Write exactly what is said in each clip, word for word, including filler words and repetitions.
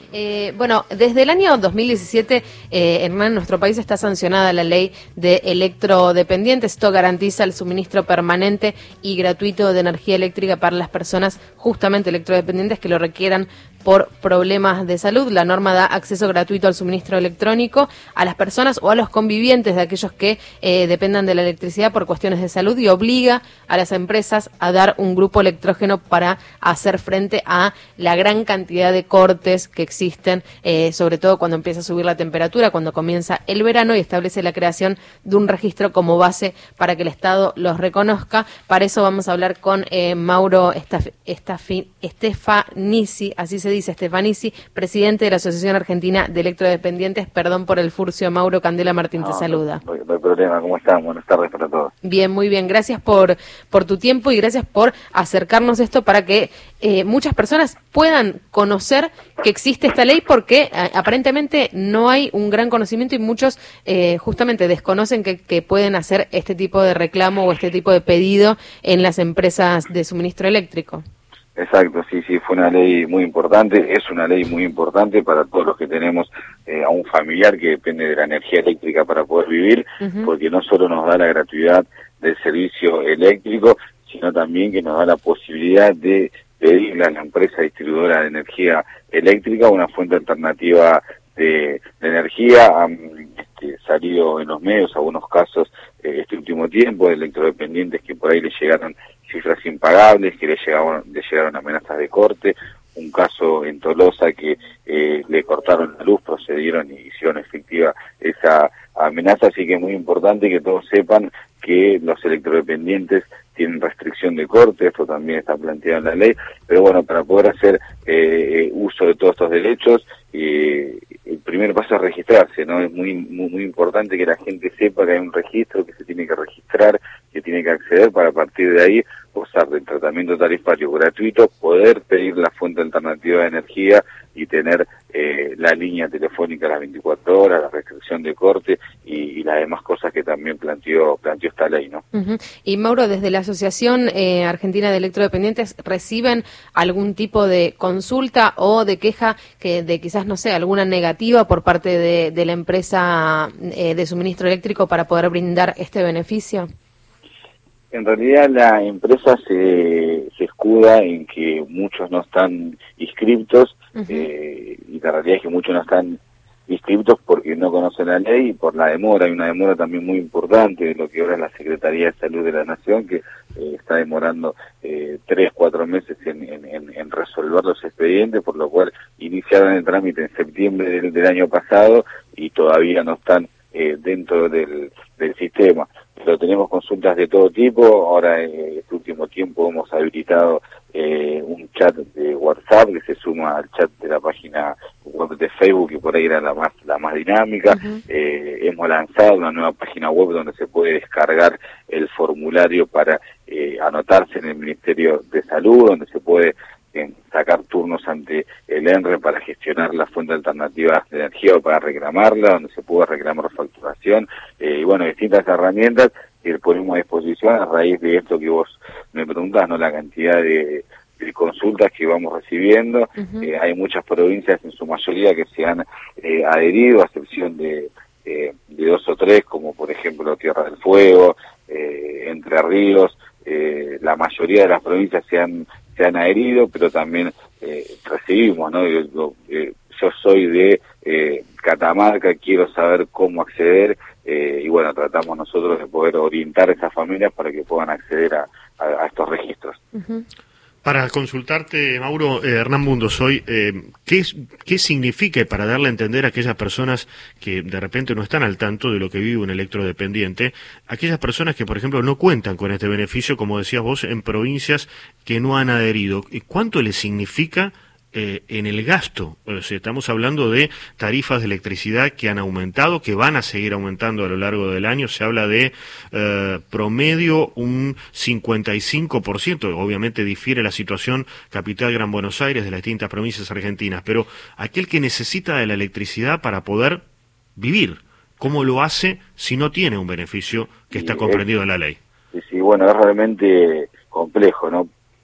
Eh, bueno, desde el año dos mil diecisiete, eh, Hernán, en nuestro país está sancionada la ley de electrodependientes. Esto garantiza el suministro permanente y gratuito de energía eléctrica para las personas justamente electrodependientes que lo requieran por problemas de salud. La norma da acceso gratuito al suministro electrónico a las personas o a los convivientes de aquellos que eh, dependan de la electricidad por cuestiones de salud y obliga a las empresas a dar un grupo electrógeno para hacer frente a la gran cantidad de cortes que existen, eh, sobre todo cuando empieza a subir la temperatura, cuando comienza el verano, y establece la creación de un registro como base para que el Estado los reconozca. Para eso vamos a hablar con eh, Mauro Estaf- Estafi- Stefanici, así se dice, Stefanici, presidente de la Asociación Argentina de Electrodependientes. Perdón por el furcio, Mauro. Candela Martín no, te saluda. No, no hay problema, ¿cómo están? Buenas tardes para todos. Bien, muy bien. Gracias por, por tu tiempo y gracias por acercarnos esto para que eh, muchas personas puedan conocer que existe esta ley, porque eh, aparentemente no hay un gran conocimiento y muchos eh, justamente desconocen que, que pueden hacer este tipo de reclamo o este tipo de pedido en las empresas de suministro eléctrico. Exacto, sí, sí, fue una ley muy importante, es una ley muy importante para todos los que tenemos eh, a un familiar que depende de la energía eléctrica para poder vivir, uh-huh. porque no solo nos da la gratuidad del servicio eléctrico, sino también que nos da la posibilidad de pedirle a la empresa distribuidora de energía eléctrica una fuente alternativa de, de energía. Han este, salido en los medios algunos casos eh, este último tiempo de electrodependientes que por ahí les llegaron cifras impagables, que le llegaron, le llegaron amenazas de corte, un caso en Tolosa que eh, le cortaron la luz, procedieron y hicieron efectiva esa amenaza, así que es muy importante que todos sepan que los electrodependientes tienen restricción de corte, esto también está planteado en la ley, pero bueno, para poder hacer eh, uso de todos estos derechos, eh, el primer paso es registrarse, ¿no? Es muy, muy muy importante que la gente sepa que hay un registro, que se tiene que registrar, que tiene que acceder para a partir de ahí gozar del tratamiento tarifario gratuito, poder pedir la fuente alternativa de energía y tener eh, la línea telefónica a las veinticuatro horas, la restricción de corte y, y las demás cosas que también planteó planteó esta ley, ¿no? Uh-huh. Y Mauro, desde la Asociación eh, Argentina de Electrodependientes, ¿reciben algún tipo de consulta o de queja que de quizás, no sé, alguna negativa por parte de, de la empresa eh, de suministro eléctrico para poder brindar este beneficio? En realidad la empresa se, se escuda en que muchos no están inscriptos, uh-huh. eh, y la realidad es que muchos no están inscriptos porque no conocen la ley y por la demora. Hay una demora también muy importante de lo que ahora es la Secretaría de Salud de la Nación, que eh, está demorando eh, tres, cuatro meses en, en, en resolver los expedientes, por lo cual iniciaron el trámite en septiembre del, del año pasado y todavía no están eh, dentro del, del sistema. Pero tenemos consultas de todo tipo. Ahora, en eh, este último tiempo, hemos habilitado eh, un chat de WhatsApp que se suma al chat de la página web de Facebook, que por ahí era la más la más dinámica. Uh-huh. Eh, hemos lanzado una nueva página web donde se puede descargar el formulario para eh, anotarse en el Ministerio de Salud, donde se puede eh, sacar turnos ante el ENRE para gestionar la fuente alternativa de energía o para reclamarla, donde se puede reclamar facturación, eh, y bueno, distintas herramientas que ponemos a disposición a raíz de esto que vos me preguntás, ¿no? La cantidad de, de consultas que vamos recibiendo. Uh-huh. Eh, hay muchas provincias, en su mayoría, que se han eh, adherido, a excepción de, eh, de dos o tres, como por ejemplo Tierra del Fuego, eh, Entre Ríos. Eh, la mayoría de las provincias se han se han adherido, pero también eh, recibimos, ¿no? Yo, yo, eh, yo soy de eh, Catamarca, quiero saber cómo acceder, eh, y bueno, tratamos nosotros de poder orientar a esas familias para que puedan acceder a, a, a estos registros. Uh-huh. Para consultarte, Mauro, eh, Hernán Bundos, hoy, eh, ¿qué, ¿qué significa, para darle a entender a aquellas personas que de repente no están al tanto de lo que vive un electrodependiente, aquellas personas que, por ejemplo, no cuentan con este beneficio, como decías vos, en provincias que no han adherido? ¿Cuánto les significa Eh, en el gasto? O sea, estamos hablando de tarifas de electricidad que han aumentado, que van a seguir aumentando a lo largo del año. Se habla de eh, promedio un cincuenta y cinco por ciento. Obviamente difiere la situación capital Gran Buenos Aires de las distintas provincias argentinas, pero aquel que necesita de la electricidad para poder vivir, ¿cómo lo hace si no tiene un beneficio que está comprendido en la ley? Sí, sí, bueno, es realmente complejo, ¿no?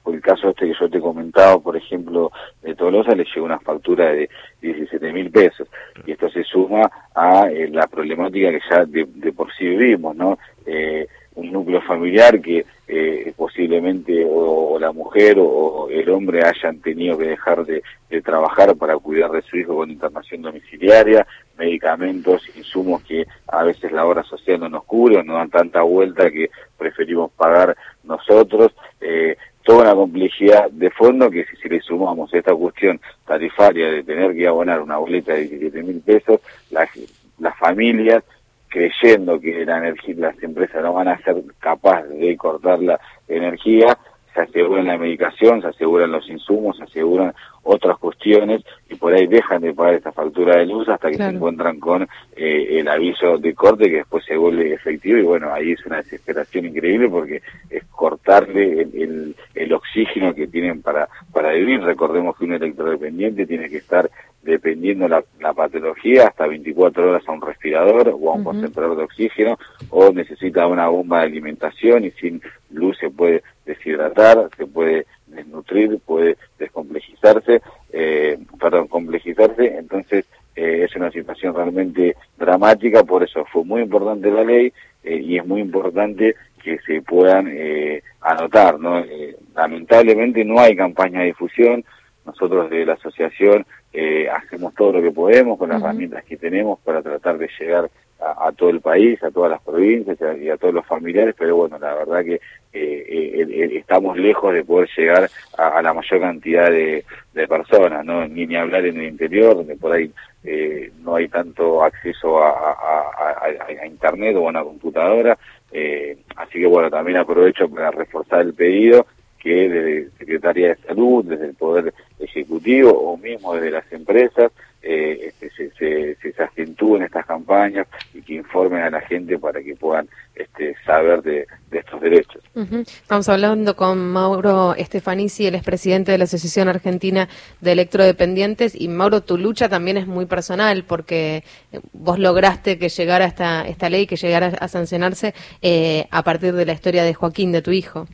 por el caso este que yo te comentaba, por ejemplo, de Tolosa, le llegó una factura de diecisiete mil pesos. Y esto se suma a eh, la problemática que ya de, de por sí vivimos, ¿no? Eh, un núcleo familiar que eh, posiblemente o, o la mujer o, o el hombre hayan tenido que dejar de, de trabajar para cuidar de su hijo con internación domiciliaria, medicamentos, insumos que a veces la obra social no nos cubre o nos dan tanta vuelta que preferimos pagar nosotros. Eh, toda una complejidad de fondo que si, si le sumamos esta cuestión tarifaria de tener que abonar una boleta de diecisiete mil pesos, las, las familias, creyendo que la energía, las empresas no van a ser capaces de cortar la energía, se aseguran la medicación, se aseguran los insumos, se aseguran otras cuestiones y por ahí dejan de pagar esta factura de luz hasta que claro. se encuentran con eh, el aviso de corte que después se vuelve efectivo y bueno, ahí es una desesperación increíble porque es cortarle el, el, el oxígeno que tienen para, para vivir. Recordemos que un electrodependiente tiene que estar dependiendo la, la patología hasta veinticuatro horas a un respirador o a un uh-huh. concentrador de oxígeno o necesita una bomba de alimentación y sin luz se puede deshidratar, se puede desnutrir, puede descomplejizarse, eh, perdón, complejizarse, entonces eh, es una situación realmente dramática, por eso fue muy importante la ley eh, y es muy importante que se puedan eh, anotar, ¿no? Eh, lamentablemente no hay campaña de difusión, nosotros de la asociación eh, hacemos todo lo que podemos con las uh-huh. herramientas que tenemos para tratar de llegar a, a todo el país, a todas las provincias y a, y a todos los familiares, pero bueno, la verdad que eh, eh, eh, estamos lejos de poder llegar a, a la mayor cantidad de, de personas, ¿no? Ni, ni hablar en el interior, donde por ahí eh, no hay tanto acceso a, a, a, a internet o a una computadora, eh, así que bueno, también aprovecho para reforzar el pedido que desde Secretaría de Salud, desde el Poder Ejecutivo o mismo desde las empresas eh, este, se, se, se, se acentúen estas campañas y que informen a la gente para que puedan este, saber de, de estos derechos. Uh-huh. Estamos hablando con Mauro Stefanici, el expresidente de la Asociación Argentina de Electrodependientes. Y Mauro, tu lucha también es muy personal porque vos lograste que llegara esta, esta ley, que llegara a sancionarse eh, a partir de la historia de Joaquín, de tu hijo.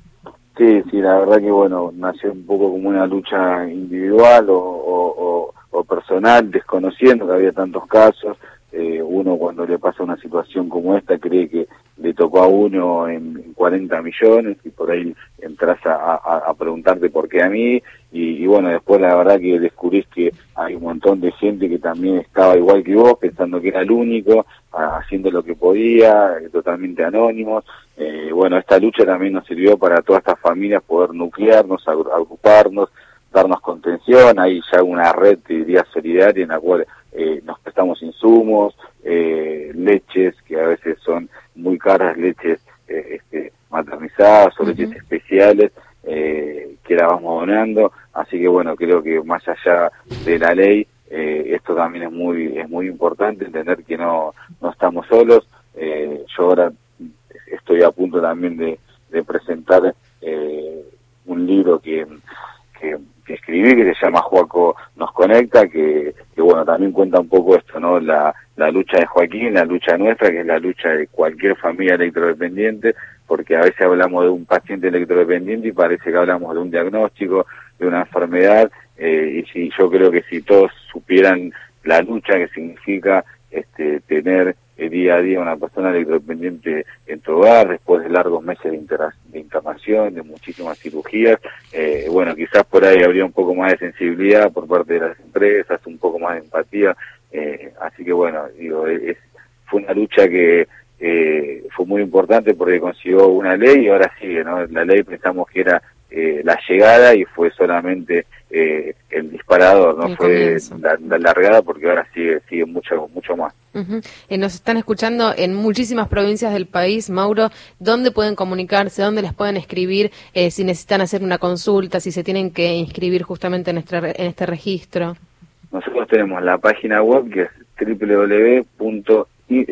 Sí, sí, la verdad que bueno, nació un poco como una lucha individual o, o, o, o personal, desconociendo que había tantos casos. Eh, uno cuando le pasa una situación como esta cree que le tocó a uno en, en cuarenta millones y por ahí entras a, a, a preguntarte por qué a mí y, y bueno, después la verdad que descubrís que hay un montón de gente que también estaba igual que vos, pensando que era el único, a, haciendo lo que podía, eh, totalmente anónimos. Eh, bueno, esta lucha también nos sirvió para todas estas familias poder nuclearnos, agruparnos, darnos contención. Hay ya una red, te diría, solidaria en la cual eh, nos prestamos insumos, eh, leches que a veces son muy caras, leches eh, este, maternizadas o uh-huh. leches especiales eh, que la vamos donando. Así que bueno, creo que más allá de la ley, eh, esto también es muy es muy importante, entender que no, no estamos solos. Eh, yo ahora estoy a punto también de, de presentar eh, un libro que, que, que escribí que se llama Joaco nos conecta, que, que bueno, también cuenta un poco esto, ¿no? La, la lucha de Joaquín, la lucha nuestra, que es la lucha de cualquier familia electrodependiente, porque a veces hablamos de un paciente electrodependiente y parece que hablamos de un diagnóstico, de una enfermedad, eh, y si yo creo que si todos supieran la lucha que significa este, tener el día a día una persona electrodependiente en tu hogar, después de largos meses de, inter de internación, de muchísimas cirugías, eh, bueno, quizás por ahí habría un poco más de sensibilidad por parte de las empresas, un poco más de empatía, eh, así que bueno, digo, es, fue una lucha que eh, fue muy importante porque consiguió una ley y ahora sigue, ¿no? La ley pensamos que era eh, la llegada y fue solamente eh, el disparador, no el fue la, la largada, porque ahora sigue sigue mucho mucho más. Uh-huh. eh, nos están escuchando en muchísimas provincias del país, Mauro. ¿Dónde pueden comunicarse? ¿Dónde les pueden escribir eh, si necesitan hacer una consulta, si se tienen que inscribir justamente en este, en este registro? Nosotros tenemos la página web que es doble u doble u doble u punto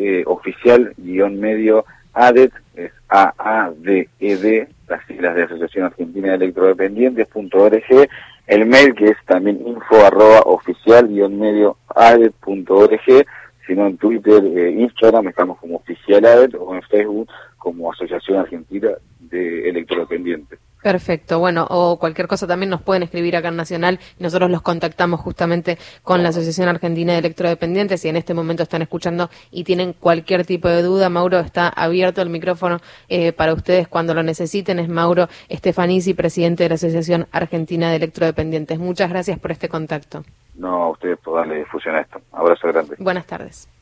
oficial guión medio adet, es A A D E D, las siglas de Asociación Argentina de Electrodependientes punto org, el mail que es también info arroba oficial guión medio adet punto org. sino en Twitter, eh, Instagram, estamos como Oficial A D E T, o en Facebook como Asociación Argentina de Electrodependientes. Perfecto, bueno, o cualquier cosa también nos pueden escribir acá en Nacional y nosotros los contactamos justamente con la Asociación Argentina de Electrodependientes. Si en este momento están escuchando y tienen cualquier tipo de duda, Mauro, está abierto el micrófono eh, para ustedes cuando lo necesiten. Es Mauro Stefanisi, presidente de la Asociación Argentina de Electrodependientes. Muchas gracias por este contacto. No, a ustedes por darle difusión a esto. Abrazo grande. Buenas tardes.